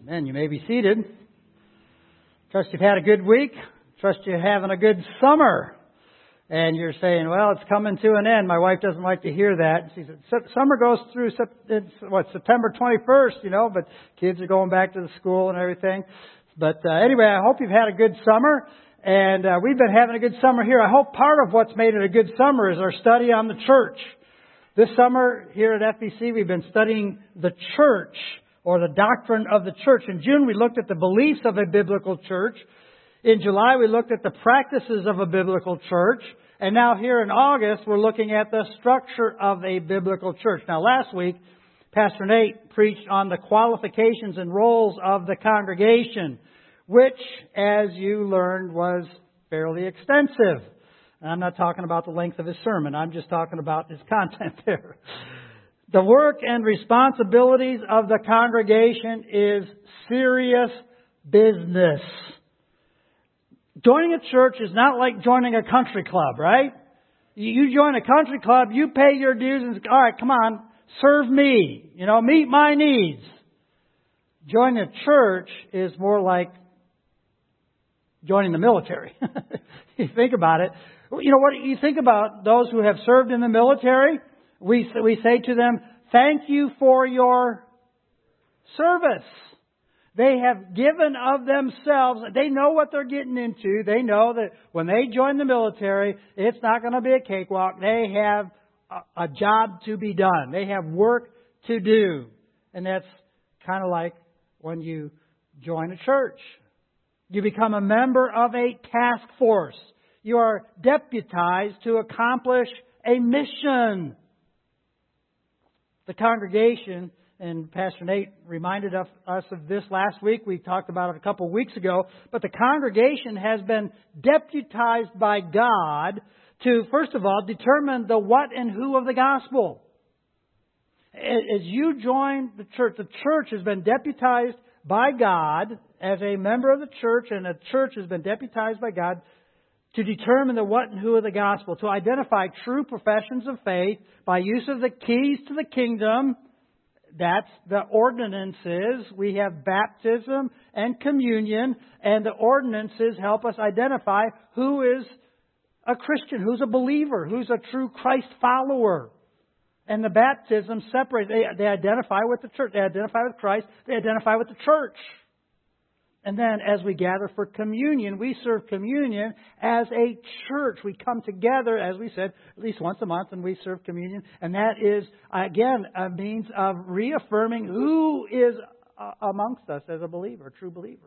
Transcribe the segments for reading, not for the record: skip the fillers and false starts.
Amen. You may be seated. Trust you've had a good week. Trust you're having a good summer. And you're saying, well, it's coming to an end. My wife doesn't like to hear that. She said, summer goes through, September 21st, but kids are going back to the school and everything. But anyway, I hope you've had a good summer. And we've been having a good summer here. I hope part of what's made it a good summer is our study on the church. This summer here at FBC, we've been studying the church, or the doctrine of the church. In June, we looked at the beliefs of a biblical church. In July, we looked at the practices of a biblical church. And now here in August, we're looking at the structure of a biblical church. Now, last week, Pastor Nate preached on the qualifications and roles of the congregation, which, as you learned, was fairly extensive. And I'm not talking about the length of his sermon. I'm just talking about his content there. The work and responsibilities of the congregation is serious business. Joining a church is not like joining a country club, right? You join a country club, you pay your dues, and all right, come on, serve me. Meet my needs. Joining a church is more like joining the military. You think about it. What you think about those who have served in the military? We say to them, thank you for your service. They have given of themselves. They know what they're getting into. They know that when they join the military, it's not going to be a cakewalk. They have a job to be done. They have work to do. And that's kind of like when you join a church. You become a member of a task force. You are deputized to accomplish a mission. The congregation, and Pastor Nate reminded us of this last week. We talked about it a couple of weeks ago. But the congregation has been deputized by God to, first of all, determine the what and who of the gospel. As you join the church has been deputized by God as a member of the church, and a church has been deputized by God to determine the what and who of the gospel, to identify true professions of faith by use of the keys to the kingdom. That's the ordinances. We have baptism and communion, and the ordinances help us identify who is a Christian, who's a believer, who's a true Christ follower. And the baptism separates. They identify with the church. They identify with Christ. They identify with the church. And then as we gather for communion, we serve communion as a church. We come together, as we said, at least once a month, and we serve communion. And that is, again, a means of reaffirming who is amongst us as a believer, a true believer.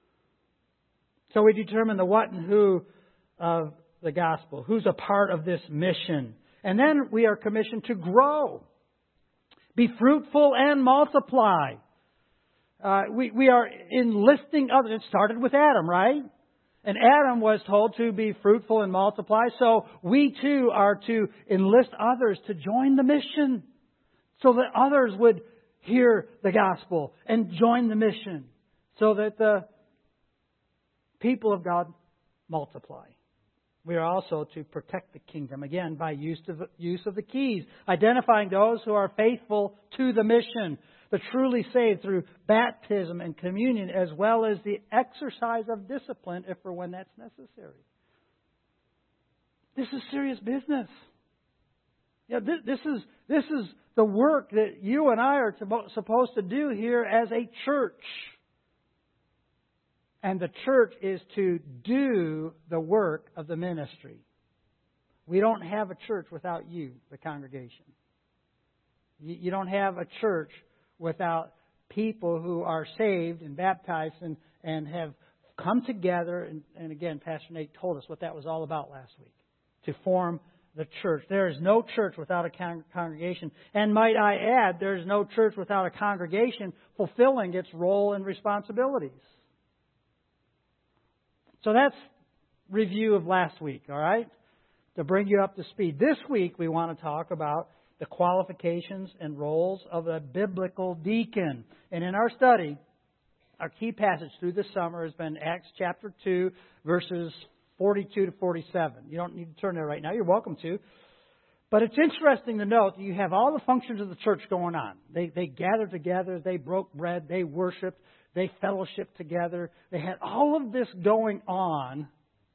So we determine the what and who of the gospel, who's a part of this mission. And then we are commissioned to grow, be fruitful and multiply. We are enlisting others. It started with Adam, right? And Adam was told to be fruitful and multiply. So we too are to enlist others to join the mission so that others would hear the gospel and join the mission so that the people of God multiply. We are also to protect the kingdom, again, by use of the keys, identifying those who are faithful to the mission, the truly saved through baptism and communion, as well as the exercise of discipline if or when that's necessary. This is serious business. This is the work that you and I are supposed to do here as a church. And the church is to do the work of the ministry. We don't have a church without you, the congregation. You don't have a church without people who are saved and baptized and have come together. And again, Pastor Nate told us what that was all about last week, to form the church. There is no church without a congregation. And might I add, there is no church without a congregation fulfilling its role and responsibilities. So that's review of last week, all right? To bring you up to speed. This week we want to talk about the qualifications and roles of a biblical deacon. And in our study, our key passage through this summer has been Acts chapter 2, verses 42 to 47. You don't need to turn there right now. You're welcome to. But it's interesting to note that you have all the functions of the church going on. They gathered together, they broke bread, they worshiped, they fellowshiped together. They had all of this going on,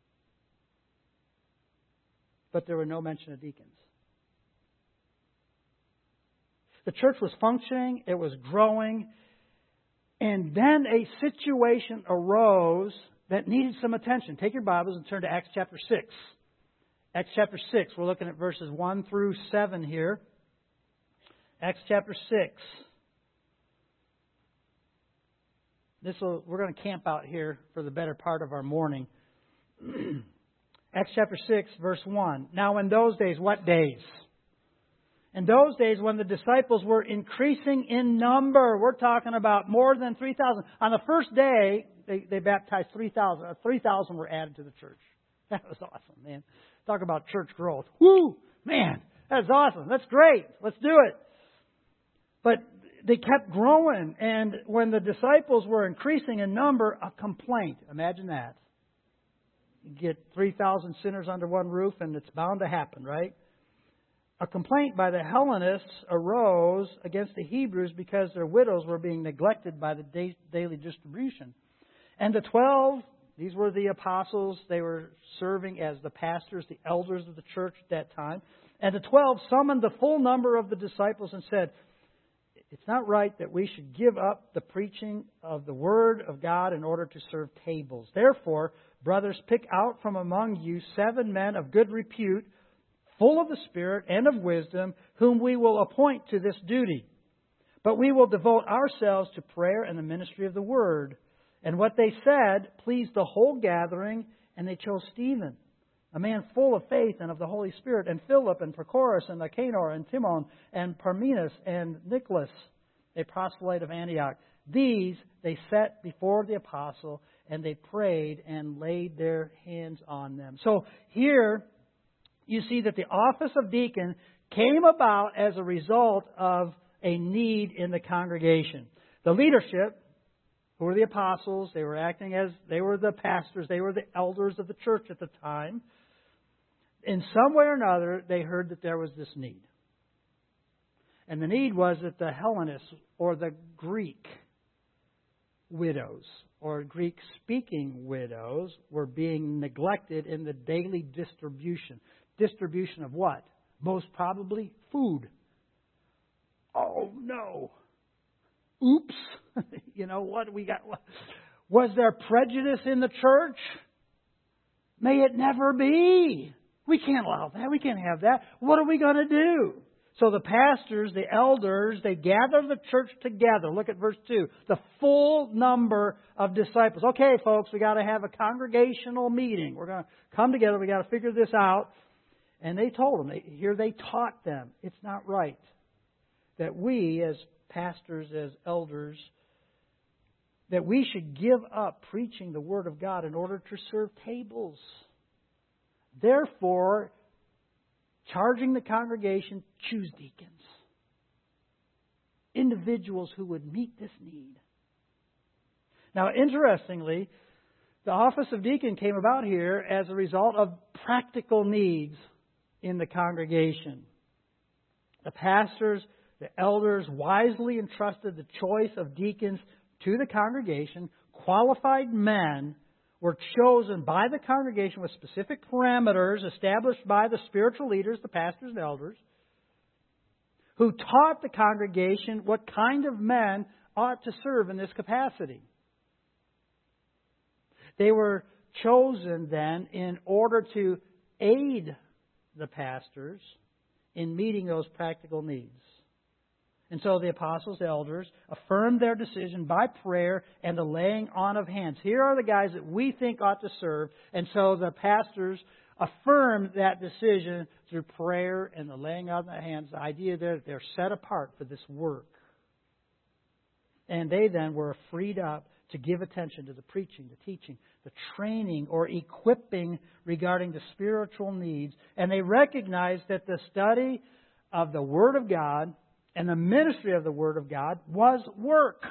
but there were no mention of deacons. The church was functioning, it was growing, and then a situation arose that needed some attention. Take your Bibles and turn to Acts chapter 6. Acts chapter 6, we're looking at verses 1 through 7 here. Acts chapter 6. We're going to camp out here for the better part of our morning. Acts chapter 6, verse 1. Now in those days, what days? In those days when the disciples were increasing in number, we're talking about more than 3,000. On the first day, they baptized 3,000. 3,000 were added to the church. That was awesome, man. Talk about church growth. Woo! Man, that's awesome. That's great. Let's do it. But they kept growing, and when the disciples were increasing in number, a complaint. Imagine that. You get 3,000 sinners under one roof, and it's bound to happen, right? A complaint by the Hellenists arose against the Hebrews because their widows were being neglected by the daily distribution. And the 12, these were the apostles. They were serving as the pastors, the elders of the church at that time. And the 12 summoned the full number of the disciples and said, it's not right that we should give up the preaching of the Word of God in order to serve tables. Therefore, brothers, pick out from among you 7 men of good repute, full of the Spirit and of wisdom, whom we will appoint to this duty. But we will devote ourselves to prayer and the ministry of the Word. And what they said pleased the whole gathering, and they chose Stephen, a man full of faith and of the Holy Spirit, and Philip and Prochorus and Nicanor and Timon and Parmenas and Nicholas, a proselyte of Antioch. These they set before the apostle, and they prayed and laid their hands on them. So here you see that the office of deacon came about as a result of a need in the congregation. The leadership, who were the apostles, they were the pastors, they were the elders of the church at the time. In some way or another, they heard that there was this need. And the need was that the Hellenists, or the Greek widows, or Greek-speaking widows, were being neglected in the daily distribution. Distribution of what? Most probably food. Oh, no. Oops. You know what? Was there prejudice in the church? May it never be. We can't allow that. We can't have that. What are we going to do? So the pastors, the elders, they gather the church together. Look at verse 2. The full number of disciples. Okay, folks, we got to have a congregational meeting. We're going to come together. We got to figure this out. And they told them, they taught them, it's not right that we as pastors, as elders, that we should give up preaching the Word of God in order to serve tables. Therefore, charging the congregation, choose deacons. Individuals who would meet this need. Now, interestingly, the office of deacon came about here as a result of practical needs in the congregation. The pastors, the elders wisely entrusted the choice of deacons to the congregation. Qualified men were chosen by the congregation with specific parameters established by the spiritual leaders, the pastors and elders, who taught the congregation what kind of men ought to serve in this capacity. They were chosen then in order to aid the pastors in meeting those practical needs. And so the apostles, the elders, affirmed their decision by prayer and the laying on of hands. Here are the guys that we think ought to serve. And so the pastors affirmed that decision through prayer and the laying on of the hands. The idea there that they're set apart for this work. And they then were freed up to give attention to the preaching, the teaching, the training or equipping regarding the spiritual needs. And they recognized that the study of the Word of God and the ministry of the Word of God was work.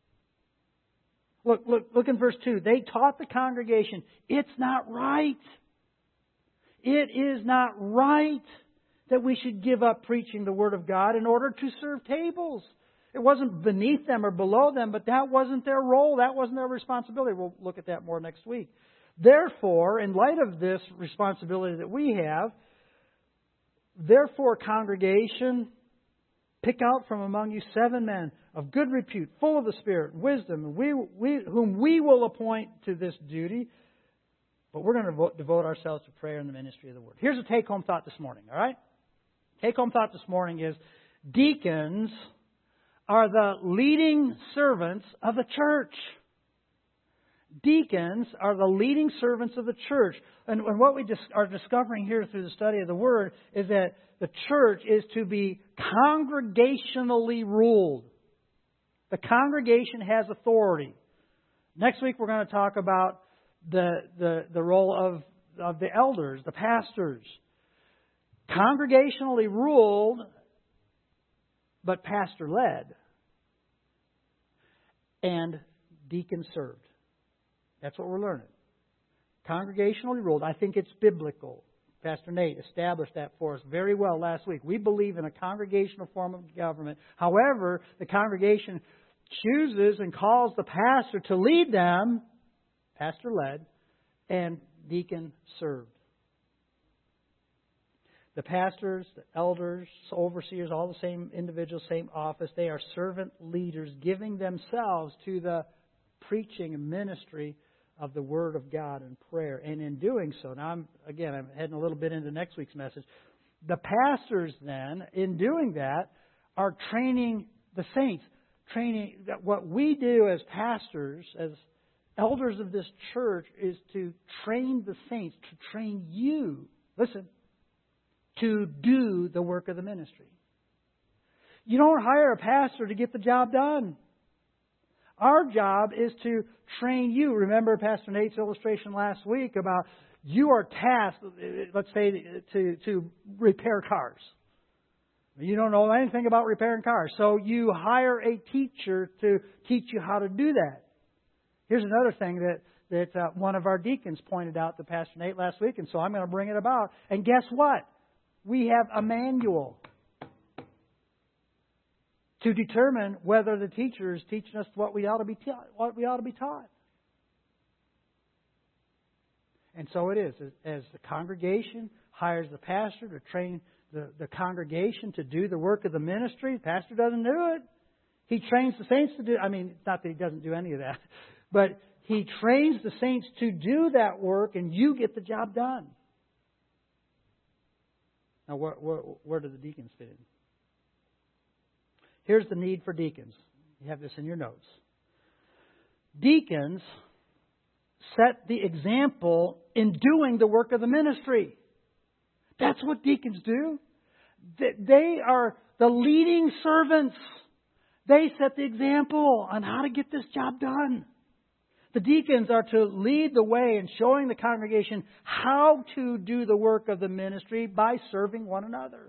Look in verse 2. They taught the congregation, it's not right. It is not right that we should give up preaching the Word of God in order to serve tables. It wasn't beneath them or below them, but that wasn't their role. That wasn't their responsibility. We'll look at that more next week. Therefore, in light of this responsibility that we have, therefore, congregation, pick out from among you 7 men of good repute, full of the Spirit and wisdom, whom we will appoint to this duty. But we're going to devote ourselves to prayer and the ministry of the Word. Here's a take-home thought this morning, all right? Take-home thought this morning is deacons are the leading servants of the church. Deacons are the leading servants of the church. And what we are discovering here through the study of the Word is that the church is to be congregationally ruled. The congregation has authority. Next week we're going to talk about the role of the elders, the pastors. Congregationally ruled, but pastor-led. And deacon served. That's what we're learning. Congregationally ruled. I think it's biblical. Pastor Nate established that for us very well last week. We believe in a congregational form of government. However, the congregation chooses and calls the pastor to lead them, pastor-led, and deacon served. The pastors, the elders, overseers, all the same individuals, same office. They are servant leaders giving themselves to the preaching and ministry of the Word of God and prayer. And in doing so, now I'm heading a little bit into next week's message. The pastors then, in doing that, are training the saints. Training that what we do as pastors, as elders of this church, is to train the saints, to train you. Listen. To do the work of the ministry. You don't hire a pastor to get the job done. Our job is to train you. Remember Pastor Nate's illustration last week about you are tasked, let's say, to repair cars. You don't know anything about repairing cars. So you hire a teacher to teach you how to do that. Here's another thing that one of our deacons pointed out to Pastor Nate last week, and so I'm going to bring it about. And guess what? We have a manual to determine whether the teacher is teaching us what we ought to be taught. And so it is. As the congregation hires the pastor to train the congregation to do the work of the ministry, the pastor doesn't do it. He trains the saints to do. I mean, it's not that he doesn't do any of that, but he trains the saints to do that work, and you get the job done. Now, where do the deacons fit in? Here's the need for deacons. You have this in your notes. Deacons set the example in doing the work of the ministry. That's what deacons do. They are the leading servants. They set the example on how to get this job done. The deacons are to lead the way in showing the congregation how to do the work of the ministry by serving one another.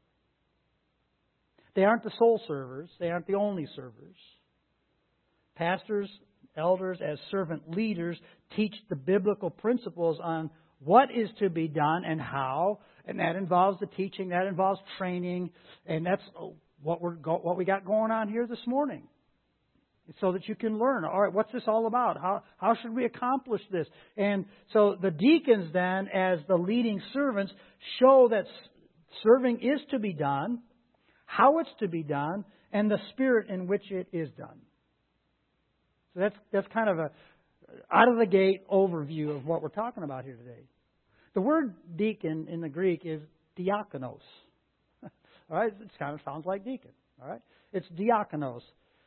They aren't the sole servers. They aren't the only servers. Pastors, elders, as servant leaders, teach the biblical principles on what is to be done and how. And that involves the teaching. That involves training. And that's what we got going on here this morning. So that you can learn, all right, what's this all about? How should we accomplish this? And so the deacons then, as the leading servants, show that serving is to be done, how it's to be done, and the spirit in which it is done. So that's kind of a out-of-the-gate overview of what we're talking about here today. The word deacon in the Greek is diakonos. All right, it kind of sounds like deacon. All right, it's diakonos.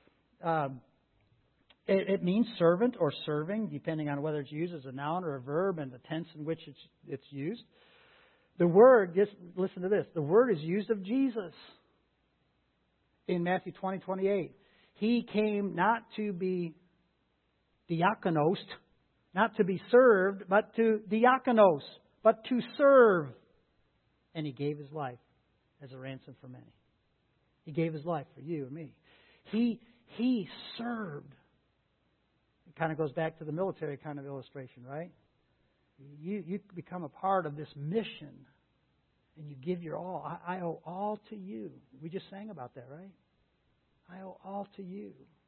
It means servant or serving, depending on whether it's used as a noun or a verb and the tense in which it's used. The word, just listen to this, the word is used of Jesus in Matthew 20:28. He came not to be diakonos, not to be served, but to diakonos, but to serve. And He gave His life as a ransom for many. He gave His life for you and me. He served. It kind of goes back to the military kind of illustration, right? You become a part of this mission. and you give your all. I owe all to you. We just sang about that, right? I owe all to you.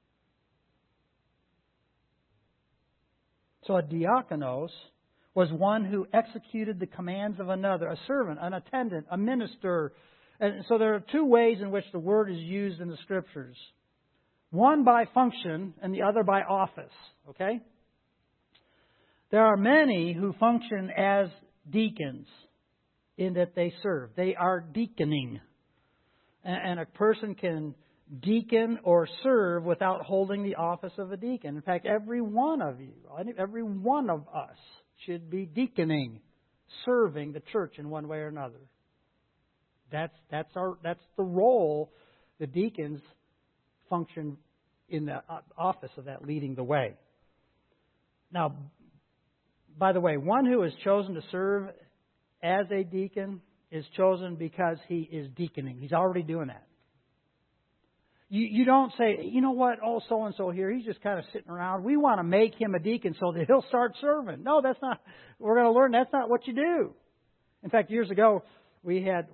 So a diakonos was one who executed the commands of another, a servant, an attendant, a minister. And so there are two ways in which the word is used in the Scriptures. One by function and the other by office. Okay? There are many who function as deacons in that they serve. They are deaconing. And a person can deacon or serve without holding the office of a deacon. In fact, every one of you, every one of us should be deaconing, serving the church in one way or another. That's the role the deacons function in the office of that, leading the way. Now, by the way, one who is chosen to serve as a deacon is chosen because he is deaconing. He's already doing that. You don't say, you know what, oh, so-and-so here, he's just kind of sitting around. We want to make him a deacon so that he'll start serving. No, that's not. We're going to learn that's not what you do. In fact, years ago, we had,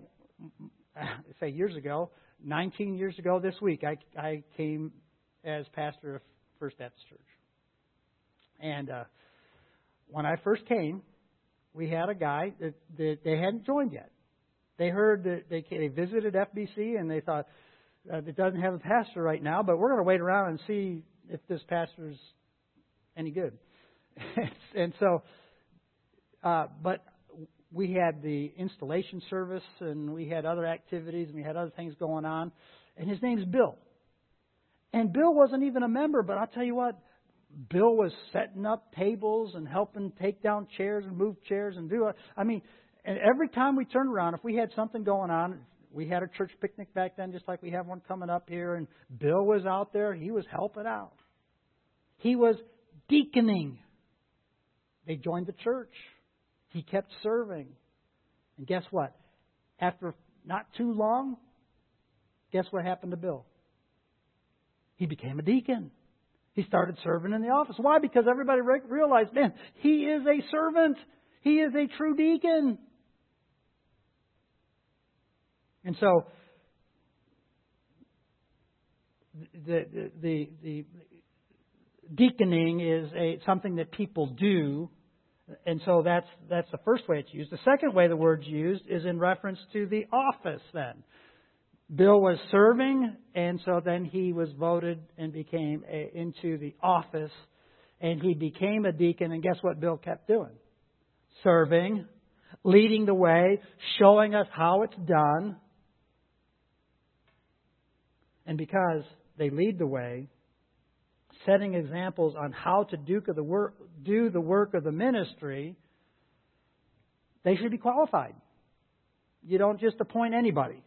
19 years ago this week, I came as pastor of First Baptist Church. And when I first came, we had a guy that they hadn't joined yet. They heard that they visited FBC and they thought, it doesn't have a pastor right now, but we're going to wait around and see if this pastor's any good. And so, but we had the installation service and we had other activities and we had other things going on. And his name's Bill. And Bill wasn't even a member, but I'll tell you what, Bill was setting up tables and helping take down chairs and move chairs and do it. I mean, and every time we turned around, if we had something going on, we had a church picnic back then, just like we have one coming up here, and Bill was out there. He was helping out. He was deaconing. They joined the church. He kept serving. And guess what? After not too long, guess what happened to Bill? He became a deacon. He started serving in the office. Why? Because everybody realized, man, he is a servant. He is a true deacon. And so, the deaconing is something that people do, and so that's the first way it's used. The second way the word's used is in reference to the office. Then, Bill was serving, and so then he was voted and became into the office, and he became a deacon. And guess what Bill kept doing? Serving, leading the way, showing us how it's done. And because they lead the way, setting examples on how to do the work of the ministry, they should be qualified. You don't just appoint anybody.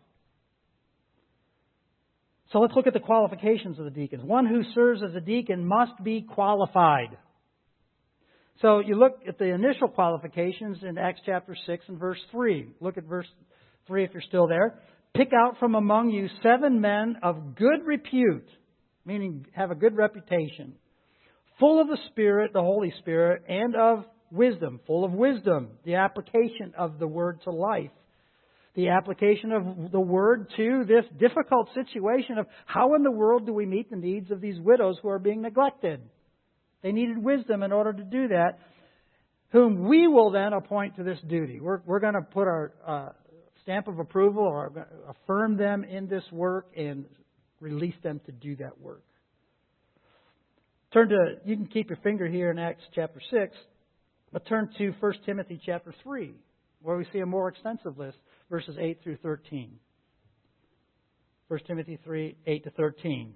So let's look at the qualifications of the deacons. One who serves as a deacon must be qualified. So you look at the initial qualifications in Acts chapter 6 and verse 3. Look at verse 3 if you're still there. Pick out from among you 7 men of good repute, meaning have a good reputation, full of the Spirit, the Holy Spirit, and of wisdom, full of wisdom, the application of the Word to life, the application of the Word to this difficult situation of how in the world do we meet the needs of these widows who are being neglected. They needed wisdom in order to do that, whom we will then appoint to this duty. We're going to put our stamp of approval or affirm them in this work and release them to do that work. You can keep your finger here in Acts chapter 6, but turn to 1 Timothy chapter 3, where we see a more extensive list, verses 8 through 13. 1 Timothy 3, 8 to 13.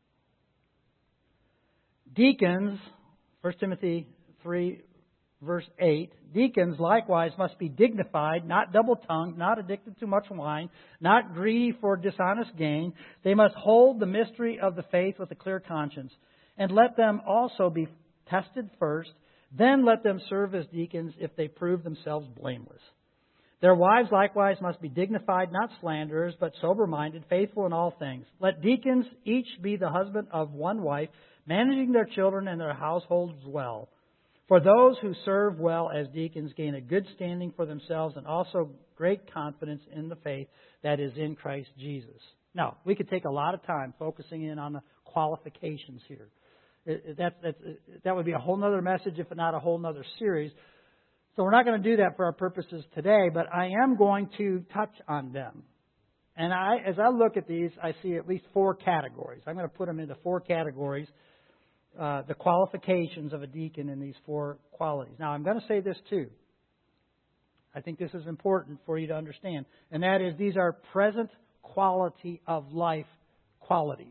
Deacons, 1 Timothy 3, verse 8, deacons likewise must be dignified, not double-tongued, not addicted to much wine, not greedy for dishonest gain. They must hold the mystery of the faith with a clear conscience. And let them also be tested first, then let them serve as deacons if they prove themselves blameless. Their wives likewise must be dignified, not slanderers, but sober-minded, faithful in all things. Let deacons each be the husband of one wife, managing their children and their households well. For those who serve well as deacons gain a good standing for themselves and also great confidence in the faith that is in Christ Jesus. Now, we could take a lot of time focusing in on the qualifications here. That would be a whole other message, if not a whole other series. So we're not going to do that for our purposes today, but I am going to touch on them. And as I look at these, I see at least 4 categories. I'm going to put them into 4 categories, the qualifications of a deacon in these 4 qualities. Now, I'm going to say this too. I think this is important for you to understand. And that is, these are present quality of life qualities.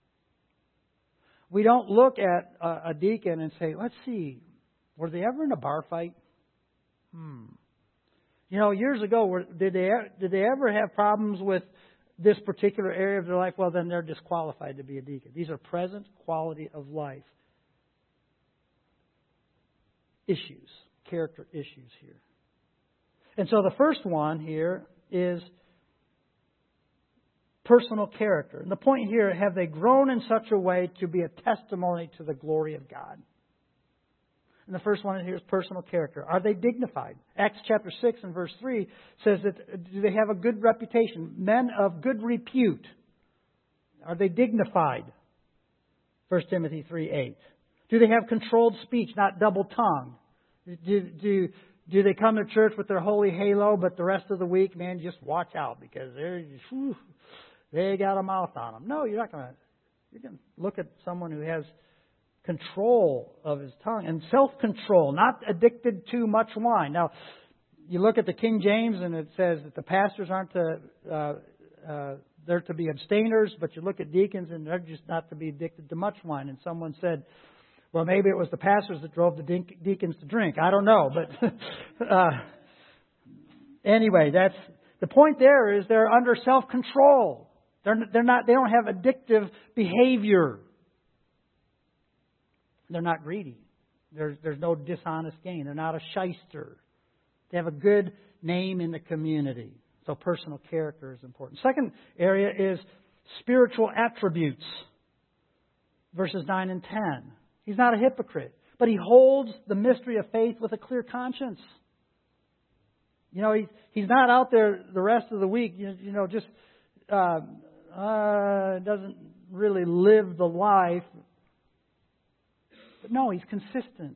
We don't look at a deacon and say, let's see, were they ever in a bar fight? Years ago, did they ever have problems with this particular area of their life? Well, then they're disqualified to be a deacon. These are present quality of life issues, character issues here. And so the first one here is personal character. And the point here, have they grown in such a way to be a testimony to the glory of God? And the first one here is personal character. Are they dignified? Acts chapter 6 and verse 3 says that do they have a good reputation? Men of good repute. Are they dignified? 1 Timothy 3:8. Do they have controlled speech, not double-tongued? Do they come to church with their holy halo, but the rest of the week, man, just watch out because they got a mouth on them? No, you're going to look at someone who has control of his tongue and self-control, not addicted to much wine. Now, you look at the King James and it says that the pastors aren't they're to be abstainers, but you look at deacons and they're just not to be addicted to much wine. And someone said, well, maybe it was the pastors that drove the deacons to drink. I don't know, but anyway, that's the point. There is they're under self-control. They don't have addictive behavior. They're not greedy. There's no dishonest gain. They're not a shyster. They have a good name in the community. So personal character is important. Second area is spiritual attributes. Verses 9 and 10. He's not a hypocrite, but he holds the mystery of faith with a clear conscience. He's not out there the rest of the week, just doesn't really live the life. But no, he's consistent.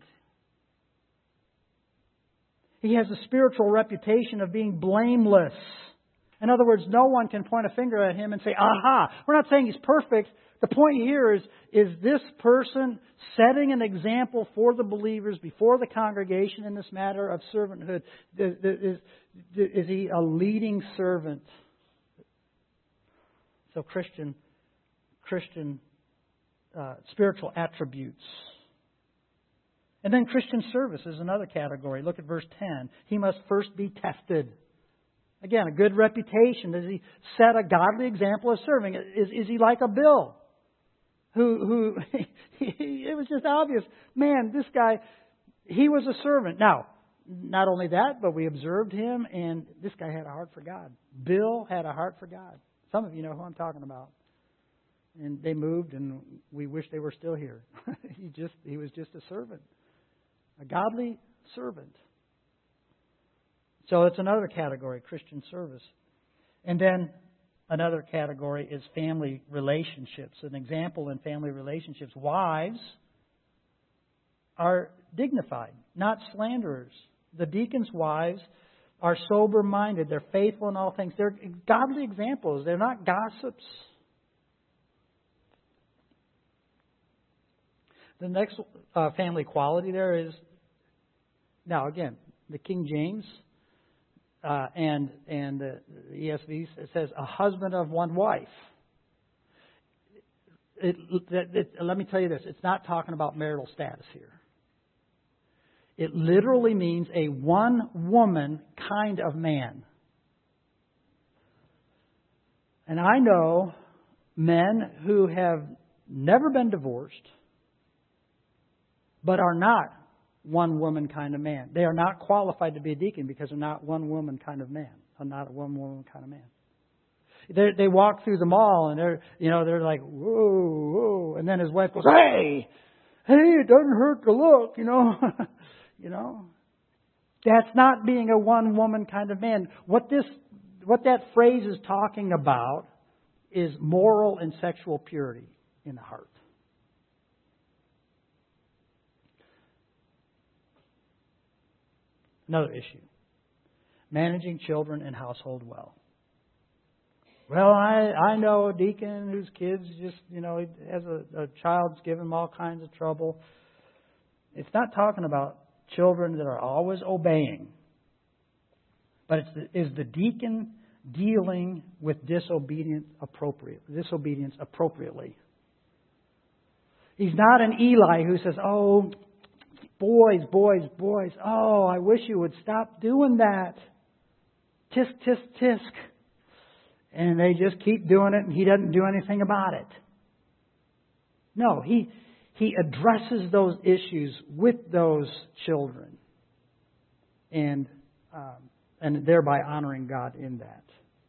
He has a spiritual reputation of being blameless. In other words, no one can point a finger at him and say, aha. We're not saying he's perfect. The point here is this person setting an example for the believers before the congregation in this matter of servanthood? Is he a leading servant? So Christian spiritual attributes. And then Christian service is another category. Look at verse 10. He must first be tested. Again, a good reputation. Does he set a godly example of serving? Is he like a Bill? Who it was just obvious. Man, this guy, he was a servant. Now, not only that, but we observed him, and this guy had a heart for God. Bill had a heart for God. Some of you know who I'm talking about. And they moved, and we wish they were still here. He was just a servant. A godly servant. So it's another category, Christian service. And then another category is family relationships. An example in family relationships. Wives are dignified, not slanderers. The deacons' wives are sober-minded. They're faithful in all things. They're godly examples. They're not gossips. The next family quality there is, now again, the King James and the ESV says a husband of one wife. Let me tell you this, it's not talking about marital status here. It literally means a one-woman kind of man. And I know men who have never been divorced, but are not one-woman kind of man. They are not qualified to be a deacon because they're not one-woman kind of man. They're not a one-woman kind of man. They walk through the mall and they're like, whoa, whoa. And then his wife goes, hey! hey, it doesn't hurt to look, you know. You know. That's not being a one-woman kind of man. What that phrase is talking about is moral and sexual purity in the heart. Another issue. Managing children and household well. Well, I know a deacon whose kids just, you know, as a child's given him all kinds of trouble. It's not talking about children that are always obeying. But is the deacon dealing with disobedience appropriately? He's not an Eli who says, oh, boys, oh, I wish you would stop doing that. Tisk, tisk, tisk. And they just keep doing it and he doesn't do anything about it. No, he addresses those issues with those children and thereby honoring God in that.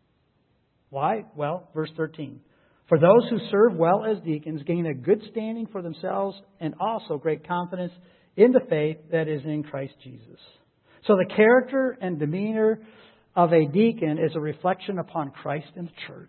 Why? Well, verse 13. For those who serve well as deacons gain a good standing for themselves and also great confidence in the faith that is in Christ Jesus. So the character and demeanor of a deacon is a reflection upon Christ and the church.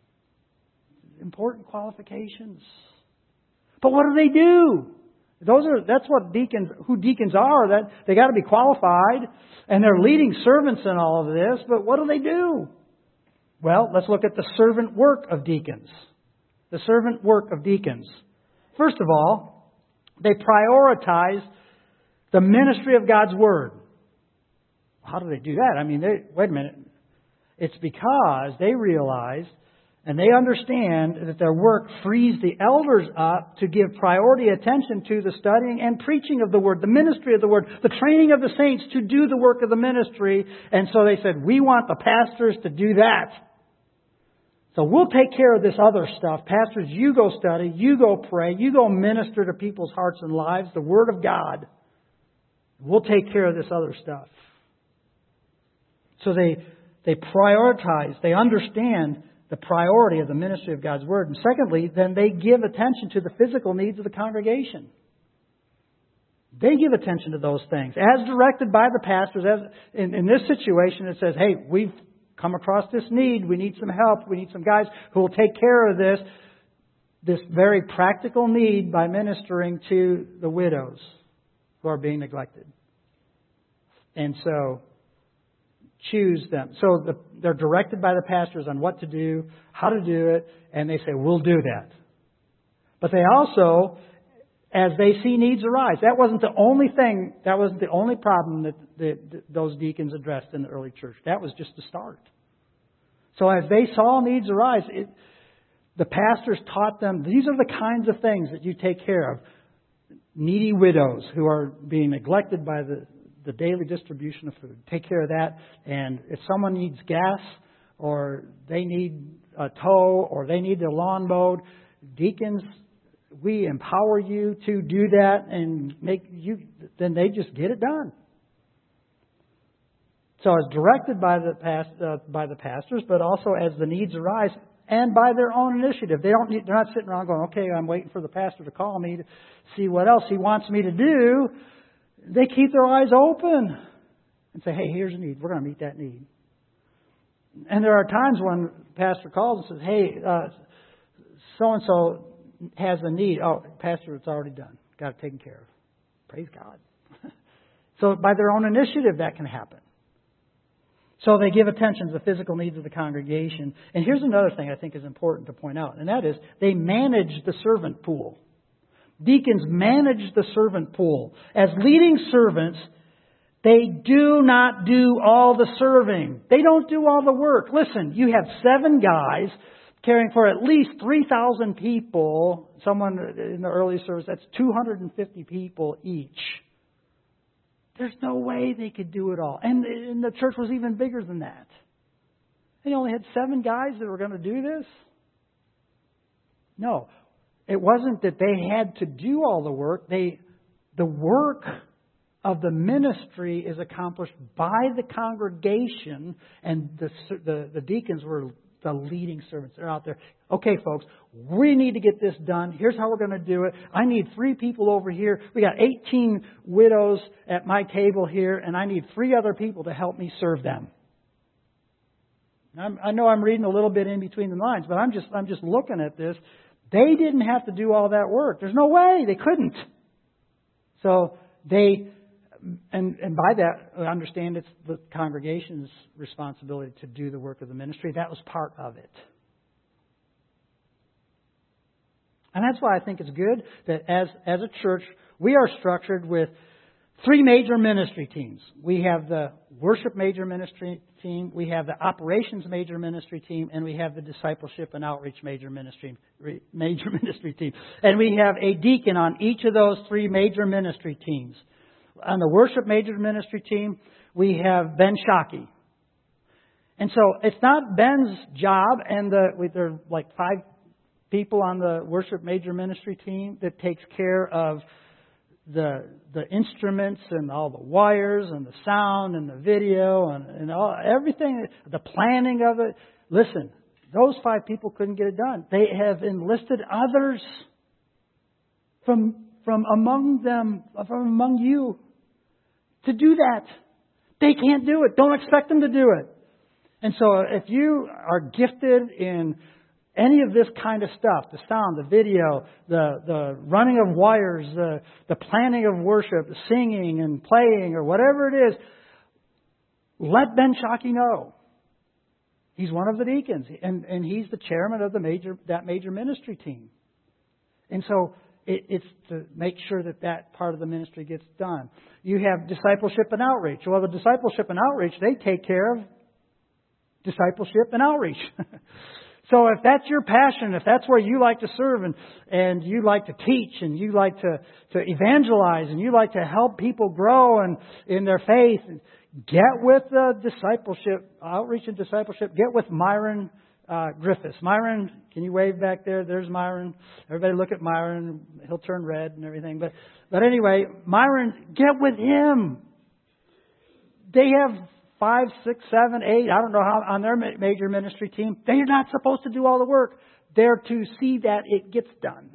Important qualifications. But what do? That's what who deacons are. That they got to be qualified, and they're leading servants in all of this. But what do? Well, let's look at the servant work of deacons. The servant work of deacons. First of all, they prioritize the ministry of God's Word. How do they do that? I mean, wait a minute. It's because they realize and they understand that their work frees the elders up to give priority attention to the studying and preaching of the Word, the ministry of the Word, the training of the saints to do the work of the ministry. And so they said, we want the pastors to do that. So we'll take care of this other stuff. Pastors, you go study, you go pray, you go minister to people's hearts and lives, the Word of God. We'll take care of this other stuff. So they prioritize, they understand the priority of the ministry of God's Word. And secondly, then they give attention to the physical needs of the congregation. They give attention to those things. As directed by the pastors, in this situation it says, hey, we've come across this need. We need some help. We need some guys who will take care of this very practical need by ministering to the widows who are being neglected. And so choose them. So they're directed by the pastors on what to do, how to do it, and they say, we'll do that. But they also, as they see needs arise, that wasn't the only problem that those deacons addressed in the early church. That was just the start. So as they saw needs arise, the pastors taught them, these are the kinds of things that you take care of. Needy widows who are being neglected by the daily distribution of food. Take care of that. And if someone needs gas or they need a tow or they need their lawn mowed, deacons, we empower you to do that and then they just get it done. So it's directed by the pastors, but also as the needs arise and by their own initiative. They're not sitting around going, okay, I'm waiting for the pastor to call me to see what else he wants me to do. They keep their eyes open and say, hey, here's a need. We're going to meet that need. And there are times when the pastor calls and says, hey, so-and-so has a need. Oh, pastor, it's already done. Got it taken care of. Praise God. So by their own initiative, that can happen. So they give attention to the physical needs of the congregation. And here's another thing I think is important to point out, and that is they manage the servant pool. Deacons manage the servant pool. As leading servants, they do not do all the serving. They don't do all the work. Listen, you have 7 guys caring for at least 3,000 people. Someone in the early service, that's 250 people each. There's no way they could do it all. And the church was even bigger than that. They only had 7 guys that were going to do this. No. It wasn't that they had to do all the work. The work of the ministry is accomplished by the congregation, and the deacons were The leading servants. They're out there. Okay, folks, we need to get this done. Here's how we're going to do it. I need 3 people over here. We got 18 widows at my table here, and I need 3 other people to help me serve them. I know I'm reading a little bit in between the lines, but I'm just looking at this. They didn't have to do all that work. There's no way. They couldn't. So and by that, I understand it's the congregation's responsibility to do the work of the ministry. That was part of it. And that's why I think it's good that as a church, we are structured with 3 major ministry teams. We have the worship major ministry team, we have the operations major ministry team, and we have the discipleship and outreach major ministry team. And we have a deacon on each of those 3 major ministry teams. On the worship major ministry team, we have Ben Shockey. And so it's not Ben's job, and there are like 5 people on the worship major ministry team that takes care of the instruments and all the wires and the sound and the video and all, everything, the planning of it. Listen, those 5 people couldn't get it done. They have enlisted others from among them, from among you, to do that. They can't do it. Don't expect them to do it. And so if you are gifted in any of this kind of stuff, the sound, the video, the running of wires, the planning of worship, the singing and playing or whatever it is, let Ben Shockey know. He's one of the deacons, and he's the chairman of that major ministry team. And so it's to make sure that part of the ministry gets done. You have discipleship and outreach. Well, the discipleship and outreach, they take care of discipleship and outreach. So if that's your passion, if that's where you like to serve and you like to teach and you like to evangelize and you like to help people grow in their faith, get with the discipleship, outreach and discipleship. Get with Myron Griffiths. Myron, can you wave back there? There's Myron. Everybody look at Myron. He'll turn red and everything. But anyway, Myron, get with him. They have 5, 6, 7, 8, I don't know how, on their major ministry team. They're not supposed to do all the work. They're to see that it gets done.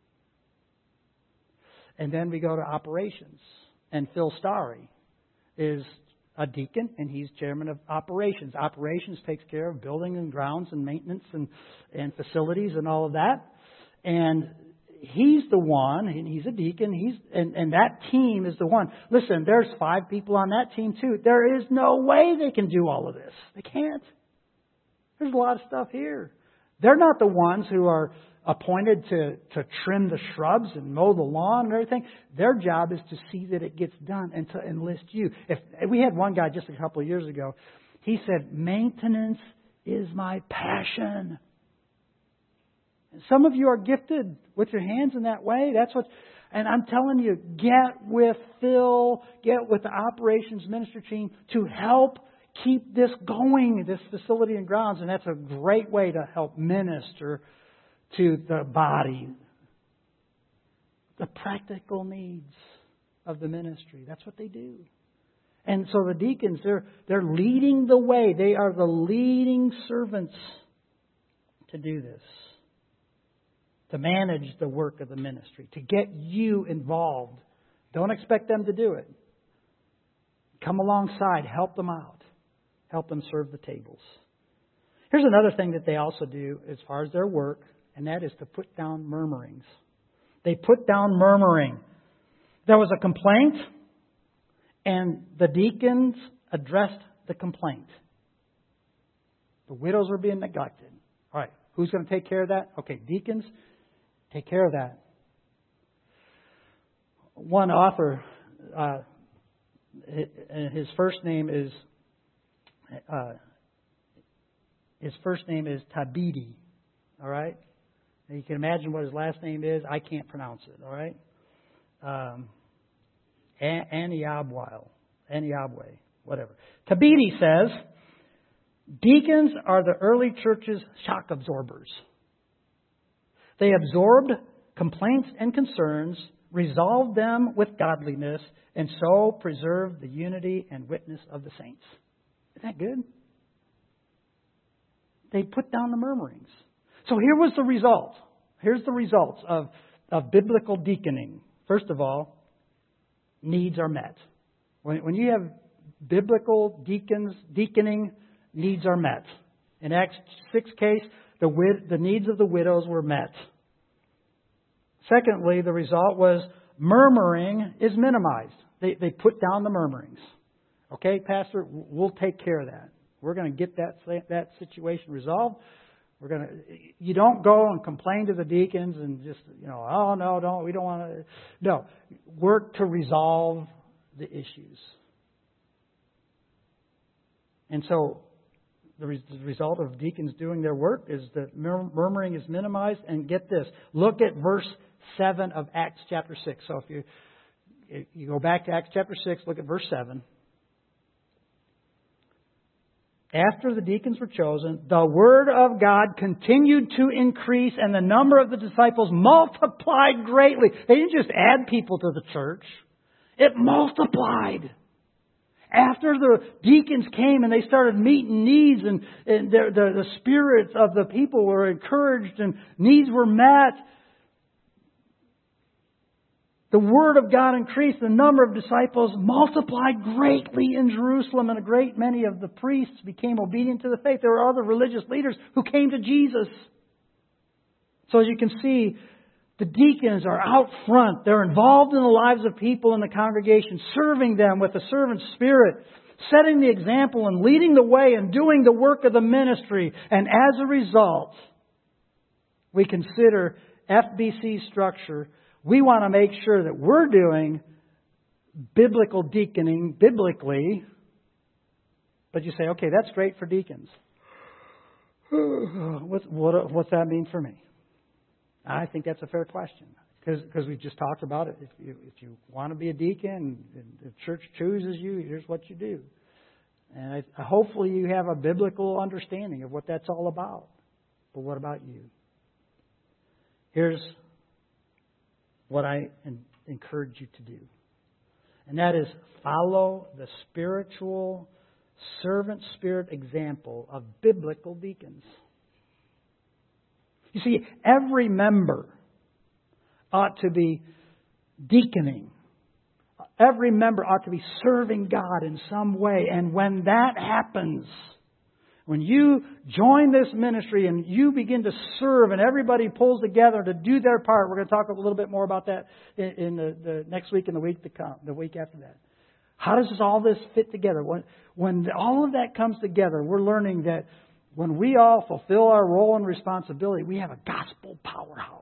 And then we go to operations. And Phil Starry is a deacon, and he's chairman of operations. Operations takes care of building and grounds and maintenance and facilities and all of that. And he's the one, and he's a deacon, and that team is the one. Listen, there's 5 people on that team too. There is no way they can do all of this. They can't. There's a lot of stuff here. They're not the ones who are appointed to trim the shrubs and mow the lawn and everything. Their job is to see that it gets done and to enlist you. If we had one guy just a couple of years ago, he said, maintenance is my passion. And some of you are gifted with your hands in that way. And I'm telling you, get with Phil, get with the operations ministry team to help keep this going, this facility and grounds. And that's a great way to help minister to the body. The practical needs of the ministry. That's what they do. And so the deacons, they're leading the way. They are the leading servants to do this. To manage the work of the ministry. To get you involved. Don't expect them to do it. Come alongside. Help them out. Help them serve the tables. Here's another thing that they also do as far as their work. And that is to put down murmurings. They put down murmuring. There was a complaint, and the deacons addressed the complaint. The widows were being neglected. All right, who's going to take care of that? Okay, deacons, take care of that. One author, his first name is Tabidi. All right. Now you can imagine what his last name is. I can't pronounce it, all right? Aniabwe, whatever. Tabidi says, deacons are the early church's shock absorbers. They absorbed complaints and concerns, resolved them with godliness, and so preserved the unity and witness of the saints. Isn't that good? They put down the murmurings. So here was the result. Here's the results of biblical deaconing. First of all, needs are met. When you have biblical deaconing, needs are met. In Acts 6 case, the needs of the widows were met. Secondly, the result was murmuring is minimized. They put down the murmurings. Okay, Pastor, we'll take care of that. We're going to get that situation resolved. You don't go and complain to the deacons and just, oh no, we don't want to. No, work to resolve the issues. And so the result of deacons doing their work is that murmuring is minimized. And get this, look at verse 7 of Acts chapter 6. So if you go back to Acts chapter 6, look at verse 7. After the deacons were chosen, the word of God continued to increase and the number of the disciples multiplied greatly. They didn't just add people to the church. It multiplied. After the deacons came and they started meeting needs and the spirits of the people were encouraged and needs were met, the word of God increased. The number of disciples multiplied greatly in Jerusalem, and a great many of the priests became obedient to the faith. There were other religious leaders who came to Jesus. So as you can see, the deacons are out front. They're involved in the lives of people in the congregation, serving them with a servant spirit, setting the example and leading the way and doing the work of the ministry. And as a result, we consider FBC structure. We want to make sure that we're doing biblical deaconing biblically. But you say, okay, that's great for deacons. What's that mean for me? I think that's a fair question. Because we just talked about it. If you want to be a deacon and the church chooses you, here's what you do. And hopefully you have a biblical understanding of what that's all about. But what about you? Here's what I encourage you to do. And that is follow the spiritual servant spirit example of biblical deacons. You see, every member ought to be deaconing. Every member ought to be serving God in some way. And when that happens, when you join this ministry and you begin to serve and everybody pulls together to do their part, we're going to talk a little bit more about that in the next week and the week to come, the week after that. How does all this fit together? When all of that comes together, we're learning that when we all fulfill our role and responsibility, we have a gospel powerhouse.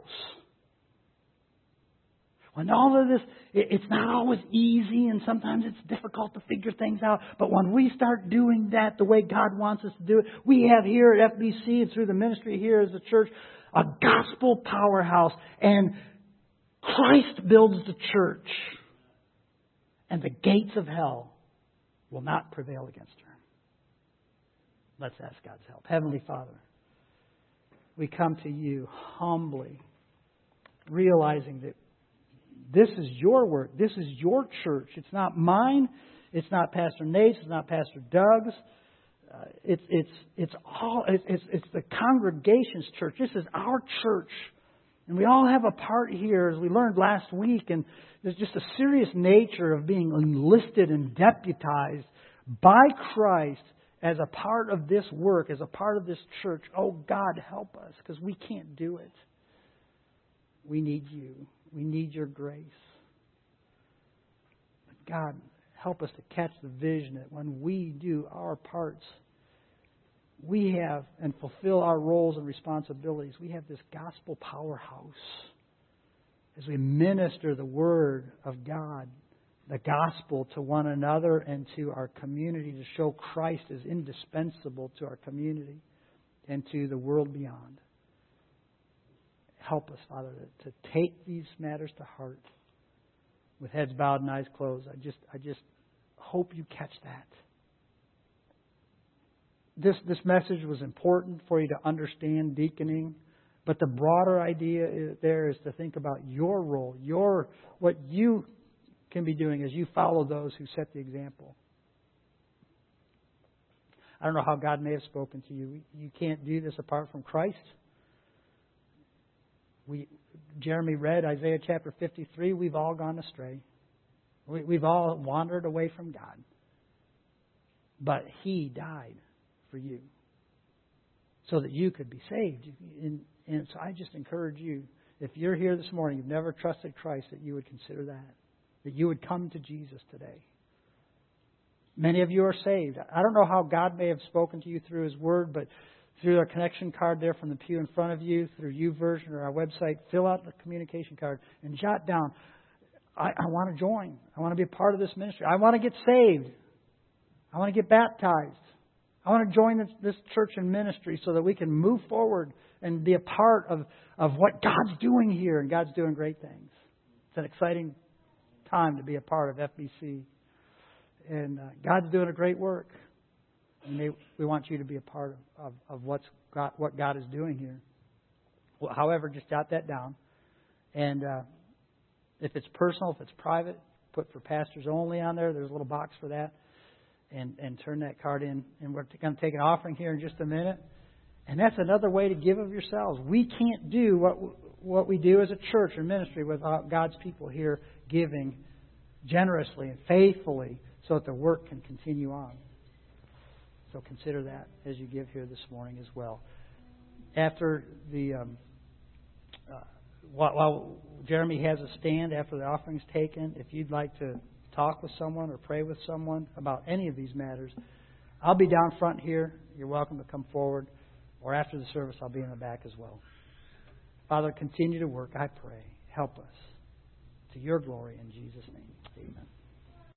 When all of this, it's not always easy and sometimes it's difficult to figure things out. But when we start doing that the way God wants us to do it, we have here at FBC and through the ministry here as a church, a gospel powerhouse. And Christ builds the church. And the gates of hell will not prevail against her. Let's ask God's help. Heavenly Father, we come to you humbly, realizing that this is your work. This is your church. It's not mine. It's not Pastor Nate's. It's not Pastor Doug's. It's the congregation's church. This is our church. And we all have a part here, as we learned last week. And there's just a serious nature of being enlisted and deputized by Christ as a part of this work, as a part of this church. Oh, God, help us, because we can't do it. We need you. We need your grace. But God, help us to catch the vision that when we do our parts, we have and fulfill our roles and responsibilities. We have this gospel powerhouse as we minister the Word of God, the gospel to one another and to our community to show Christ as indispensable to our community and to the world beyond. Help us, Father, to take these matters to heart with heads bowed and eyes closed. I just hope you catch that. This message was important for you to understand deaconing, but the broader idea there is to think about your role, what you can be doing as you follow those who set the example. I don't know how God may have spoken to you. You can't do this apart from Christ. Jeremy read Isaiah chapter 53. We've all gone astray. We've all wandered away from God. But He died for you so that you could be saved. And so I just encourage you, if you're here this morning, you've never trusted Christ, that you would consider that you would come to Jesus today. Many of you are saved. I don't know how God may have spoken to you through His Word, but through our connection card there from the pew in front of you, through YouVersion or our website, fill out the communication card and jot down, I want to join. I want to be a part of this ministry. I want to get saved. I want to get baptized. I want to join this church and ministry so that we can move forward and be a part of what God's doing here. And God's doing great things. It's an exciting time to be a part of FBC. And God's doing a great work. And we want you to be a part of what God is doing here. Well, however, just jot that down. And if it's personal, if it's private, put for pastors only on there. There's a little box for that. And turn that card in. And we're going to take an offering here in just a minute. And that's another way to give of yourselves. We can't do what we do as a church or ministry without God's people here giving generously and faithfully so that the work can continue on. So consider that as you give here this morning as well. After while Jeremy has a stand after the offering's taken, if you'd like to talk with someone or pray with someone about any of these matters, I'll be down front here. You're welcome to come forward. Or after the service, I'll be in the back as well. Father, continue to work, I pray. Help us. To your glory in Jesus' name. Amen.